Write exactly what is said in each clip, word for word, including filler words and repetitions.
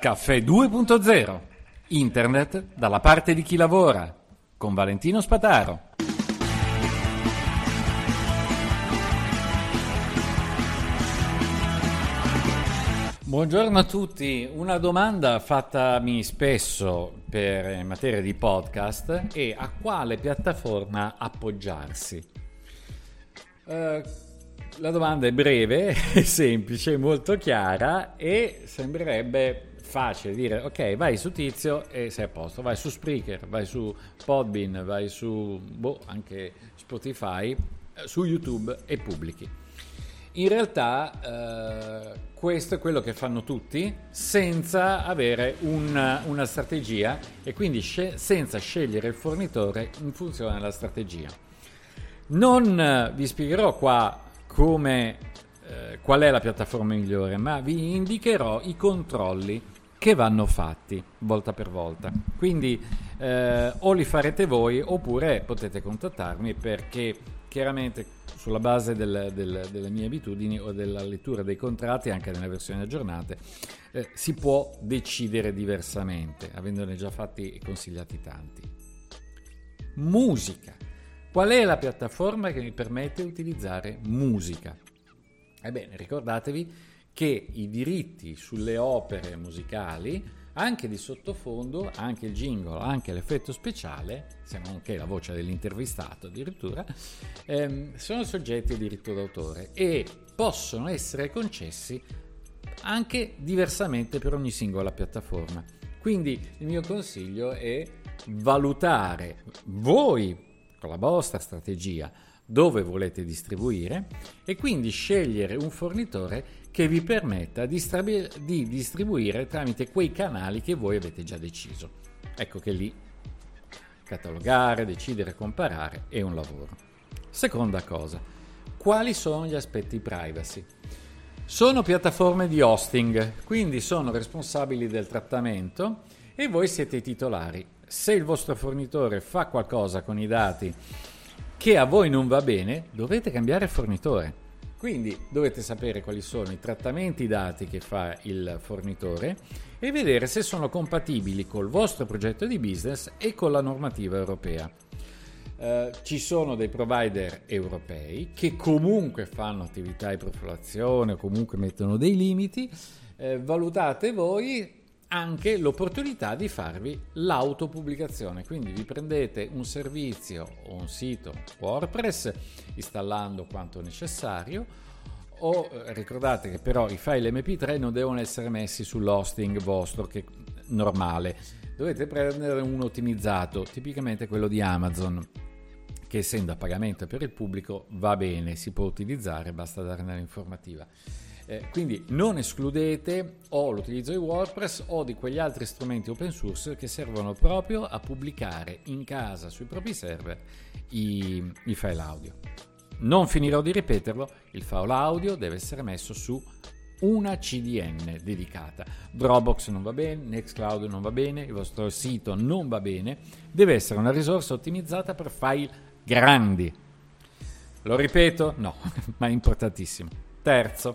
Caffè due punto zero. Internet dalla parte di chi lavora. Con Valentino Spataro. Buongiorno a tutti. Una domanda fattami spesso per in materia di podcast è: a quale piattaforma appoggiarsi? Uh, la domanda è breve, è semplice, molto chiara e sembrerebbe facile dire ok, vai su Tizio e sei a posto, vai su Spreaker, vai su Podbean, vai su boh, anche Spotify, su YouTube e pubblichi. In realtà eh, questo è quello che fanno tutti senza avere una, una strategia e quindi sce- senza scegliere il fornitore in funzione della strategia. Non eh, vi spiegherò qua come eh, qual è la piattaforma migliore, ma vi indicherò i controlli che vanno fatti volta per volta. Quindi eh, o li farete voi oppure potete contattarmi, perché chiaramente sulla base del, del, delle mie abitudini o della lettura dei contratti, anche nelle versioni aggiornate, eh, si può decidere diversamente, avendone già fatti e consigliati tanti. Musica. Qual è la piattaforma che mi permette di utilizzare musica? Ebbene, ricordatevi che i diritti sulle opere musicali, anche di sottofondo, anche il jingle, anche l'effetto speciale, se non che la voce dell'intervistato addirittura, ehm, sono soggetti a diritto d'autore e possono essere concessi anche diversamente per ogni singola piattaforma. Quindi il mio consiglio è valutare voi con la vostra strategia dove volete distribuire e quindi scegliere un fornitore che vi permetta di, strabi- di distribuire tramite quei canali che voi avete già deciso. Ecco che lì catalogare, decidere, comparare è un lavoro. Seconda cosa, quali sono gli aspetti privacy? Sono piattaforme di hosting, quindi sono responsabili del trattamento e voi siete i titolari. Se il vostro fornitore fa qualcosa con i dati che a voi non va bene, dovete cambiare fornitore. Quindi dovete sapere quali sono i trattamenti dati che fa il fornitore e vedere se sono compatibili col vostro progetto di business e con la normativa europea. Eh, ci sono dei provider europei che comunque fanno attività di profilazione o comunque mettono dei limiti. Eh, valutate voi anche l'opportunità di farvi l'autopubblicazione, quindi vi prendete un servizio o un sito WordPress installando quanto necessario, o ricordate che però i file emme pi tre non devono essere messi sull'hosting vostro che è normale, dovete prendere uno ottimizzato, tipicamente quello di Amazon, che essendo a pagamento per il pubblico va bene, si può utilizzare, basta dare un'informativa. Eh, quindi non escludete o l'utilizzo di WordPress o di quegli altri strumenti open source che servono proprio a pubblicare in casa sui propri server i, i file audio. Non finirò di ripeterlo, il file audio deve essere messo su una C D N dedicata. Dropbox non va bene, Nextcloud non va bene, il vostro sito non va bene, deve essere una risorsa ottimizzata per file grandi. Lo ripeto? No, ma è importantissimo. Terzo,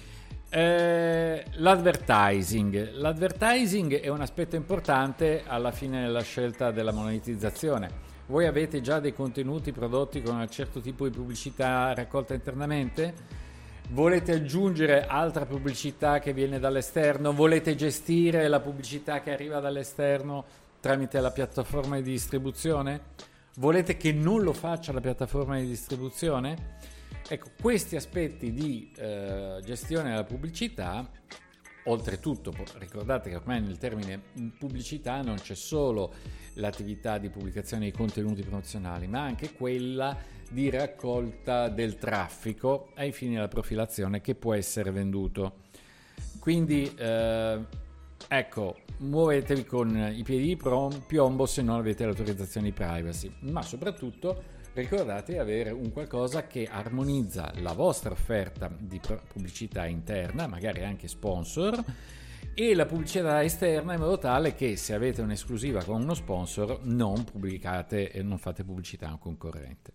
eh, l'advertising. L'advertising è un aspetto importante alla fine della scelta della monetizzazione. Voi avete già dei contenuti prodotti con un certo tipo di pubblicità raccolta internamente? Volete aggiungere altra pubblicità che viene dall'esterno? Volete gestire la pubblicità che arriva dall'esterno tramite la piattaforma di distribuzione? Volete che non lo faccia la piattaforma di distribuzione? Ecco, questi aspetti di eh, gestione della pubblicità, oltretutto ricordate che ormai nel termine pubblicità non c'è solo l'attività di pubblicazione di contenuti promozionali, ma anche quella di raccolta del traffico ai fini della profilazione che può essere venduto. Quindi eh, ecco, muovetevi con i piedi di piombo se non avete l'autorizzazione di privacy, ma soprattutto ricordate di avere un qualcosa che armonizza la vostra offerta di pubblicità interna, magari anche sponsor, e la pubblicità esterna, in modo tale che se avete un'esclusiva con uno sponsor non pubblicate e non fate pubblicità a un concorrente.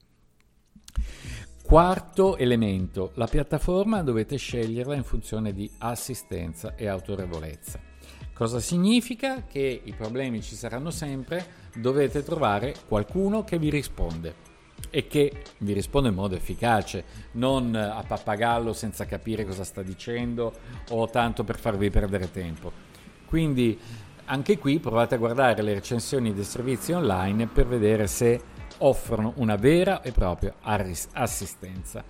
Quarto elemento, la piattaforma dovete sceglierla in funzione di assistenza e autorevolezza. Cosa significa? Che i problemi ci saranno sempre, dovete trovare qualcuno che vi risponde e che vi risponde in modo efficace, non a pappagallo senza capire cosa sta dicendo o tanto per farvi perdere tempo. Quindi anche qui provate a guardare le recensioni dei servizi online per vedere se offrono una vera e propria assistenza.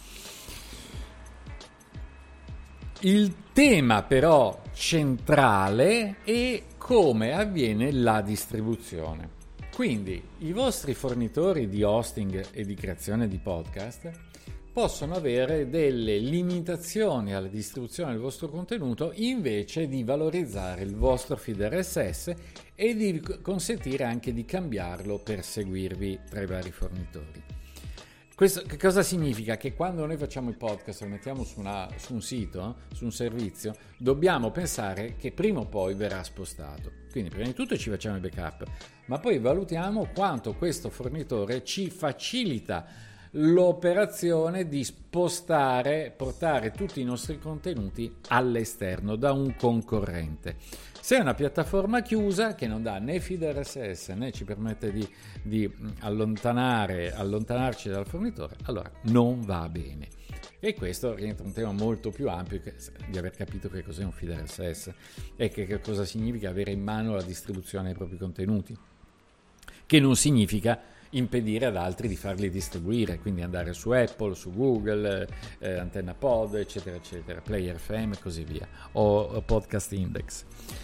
Il tema però centrale è come avviene la distribuzione. Quindi i vostri fornitori di hosting e di creazione di podcast possono avere delle limitazioni alla distribuzione del vostro contenuto invece di valorizzare il vostro feed R S S e di consentire anche di cambiarlo per seguirvi tra i vari fornitori. Questo che cosa significa? Che quando noi facciamo il podcast, lo mettiamo su, una, su un sito, eh, su un servizio, dobbiamo pensare che prima o poi verrà spostato. Quindi prima di tutto ci facciamo il backup, ma poi valutiamo quanto questo fornitore ci facilita l'operazione di spostare, portare tutti i nostri contenuti all'esterno da un concorrente. Se è una piattaforma chiusa che non dà né feed R S S né ci permette di, di allontanare, allontanarci dal fornitore, allora non va bene. E questo rientra un tema molto più ampio che, di aver capito che cos'è un feed R S S e che, che cosa significa avere in mano la distribuzione dei propri contenuti, che non significa impedire ad altri di farli distribuire, quindi andare su Apple, su Google, eh, Antenna Pod, eccetera, eccetera, Player F M e così via, o, o Podcast Index.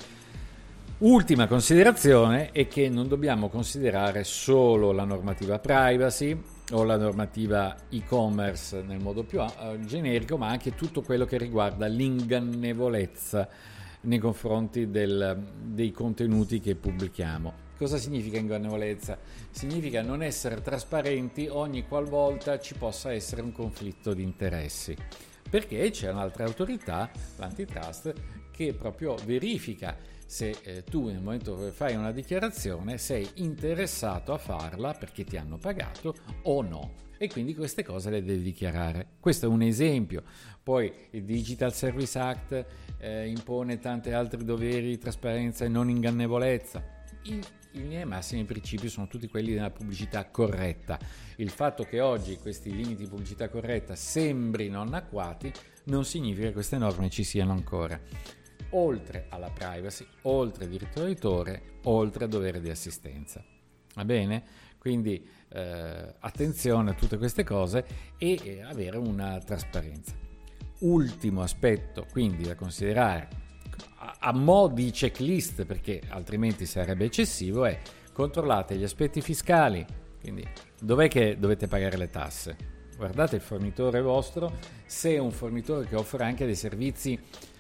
Ultima considerazione è che non dobbiamo considerare solo la normativa privacy o la normativa e-commerce nel modo più uh, generico, ma anche tutto quello che riguarda l'ingannevolezza nei confronti del, dei contenuti che pubblichiamo. Cosa significa ingannevolezza? Significa non essere trasparenti ogni qualvolta ci possa essere un conflitto di interessi, perché c'è un'altra autorità, l'antitrust, che proprio verifica se eh, tu nel momento che fai una dichiarazione sei interessato a farla perché ti hanno pagato o no, e quindi queste cose le devi dichiarare. Questo è un esempio. Poi il Digital Service Act eh, impone tanti altri doveri di trasparenza e non ingannevolezza. In, in linea di massima i principi sono tutti quelli della pubblicità corretta. Il fatto che oggi questi limiti di pubblicità corretta sembrino anacquati non significa che queste norme ci siano ancora. Oltre alla privacy, oltre al diritto d'autore, oltre al dovere di assistenza. Va bene? Quindi eh, attenzione a tutte queste cose e eh, avere una trasparenza. Ultimo aspetto quindi da considerare a, a mo' di checklist, perché altrimenti sarebbe eccessivo, è controllate gli aspetti fiscali. Quindi dov'è che dovete pagare le tasse? Guardate il fornitore vostro, se è un fornitore che offre anche dei servizi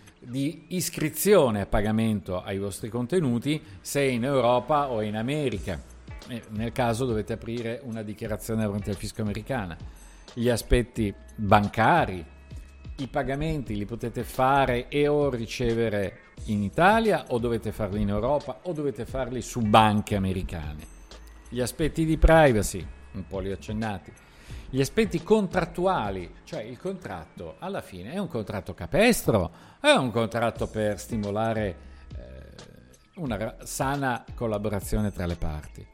di iscrizione a pagamento ai vostri contenuti, se in Europa o in America. E nel caso dovete aprire una dichiarazione davanti al fisco americana. Gli aspetti bancari, i pagamenti li potete fare e o ricevere in Italia o dovete farli in Europa o dovete farli su banche americane. Gli aspetti di privacy, un po' li ho accennati. Gli aspetti contrattuali, cioè il contratto alla fine è un contratto capestro, è un contratto per stimolare eh, una sana collaborazione tra le parti.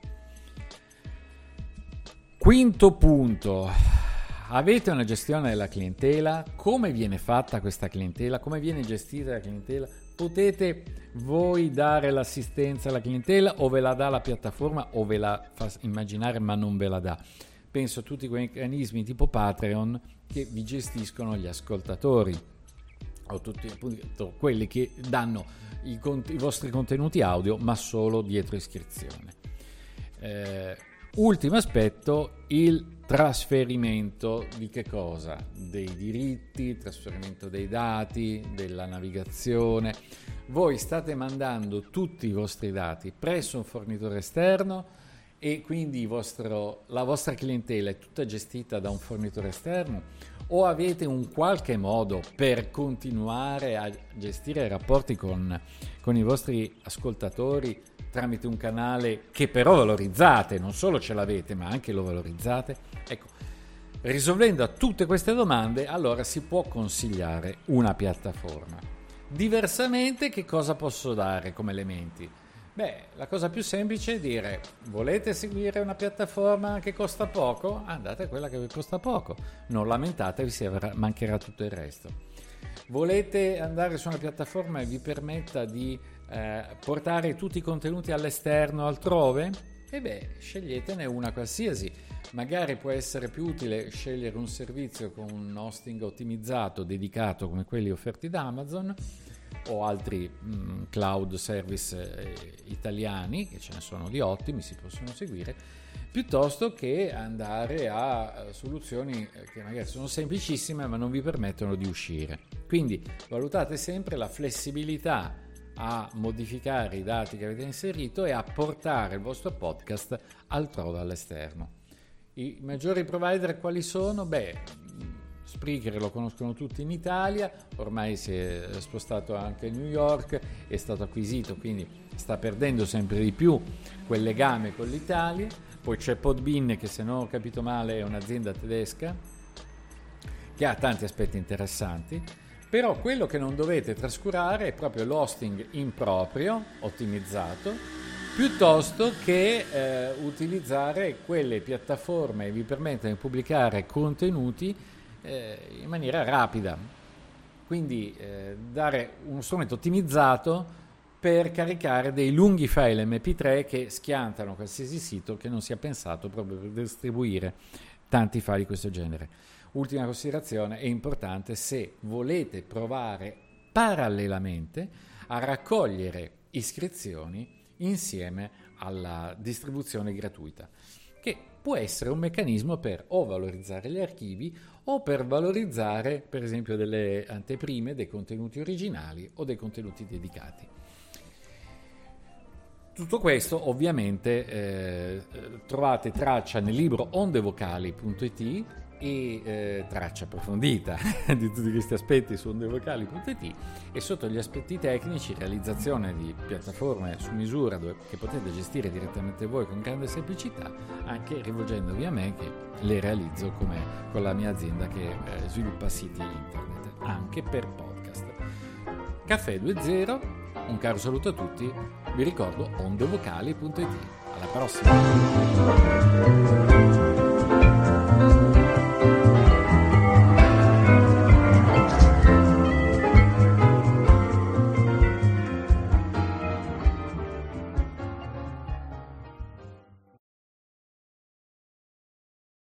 Quinto punto, avete una gestione della clientela? Come viene fatta questa clientela? Come viene gestita la clientela? Potete voi dare l'assistenza alla clientela o ve la dà la piattaforma o ve la fa immaginare ma non ve la dà? Penso a tutti quei meccanismi tipo Patreon che vi gestiscono gli ascoltatori o tutti appunto quelli che danno i, i vostri contenuti audio ma solo dietro iscrizione. Eh, ultimo aspetto, il trasferimento di che cosa? Dei diritti, trasferimento dei dati, della navigazione. Voi state mandando tutti i vostri dati presso un fornitore esterno e quindi il vostro, la vostra clientela è tutta gestita da un fornitore esterno, o avete un qualche modo per continuare a gestire i rapporti con, con i vostri ascoltatori tramite un canale che però valorizzate, non solo ce l'avete ma anche lo valorizzate? Ecco, risolvendo a tutte queste domande allora si può consigliare una piattaforma. Diversamente, che cosa posso dare come elementi? Beh, la cosa più semplice è dire: volete seguire una piattaforma che costa poco? Andate a quella che vi costa poco, non lamentatevi se avrà, mancherà tutto il resto. Volete andare su una piattaforma che vi permetta di eh, portare tutti i contenuti all'esterno, altrove? E beh, sceglietene una qualsiasi. Magari può essere più utile scegliere un servizio con un hosting ottimizzato, dedicato, come quelli offerti da Amazon, o altri mh, cloud service eh, italiani, che ce ne sono di ottimi, si possono seguire, piuttosto che andare a soluzioni che magari sono semplicissime ma non vi permettono di uscire. Quindi valutate sempre la flessibilità a modificare i dati che avete inserito e a portare il vostro podcast altrove all'esterno. I maggiori provider quali sono? Beh, Spreaker lo conoscono tutti in Italia, ormai si è spostato anche a New York, è stato acquisito, quindi sta perdendo sempre di più quel legame con l'Italia. Poi c'è Podbean, che se non ho capito male è un'azienda tedesca che ha tanti aspetti interessanti, però quello che non dovete trascurare è proprio l'hosting improprio, ottimizzato, piuttosto che eh, utilizzare quelle piattaforme che vi permettono di pubblicare contenuti eh, in maniera rapida. Quindi eh, dare uno strumento ottimizzato per caricare dei lunghi file emme pi tre che schiantano qualsiasi sito che non sia pensato proprio per distribuire tanti file di questo genere. Ultima considerazione, è importante se volete provare parallelamente a raccogliere iscrizioni insieme alla distribuzione gratuita, che può essere un meccanismo per o valorizzare gli archivi o per valorizzare per esempio delle anteprime, dei contenuti originali o dei contenuti dedicati. Tutto questo ovviamente eh, trovate traccia nel libro ondevocali punto it e eh, traccia approfondita di tutti questi aspetti su ondevocali punto it, e sotto gli aspetti tecnici realizzazione di piattaforme su misura dove, che potete gestire direttamente voi con grande semplicità, anche rivolgendovi a me che le realizzo come con la mia azienda che eh, sviluppa siti internet anche per podcast. Caffè due zero, un caro saluto a tutti, vi ricordo ondevocali punto it. Alla prossima!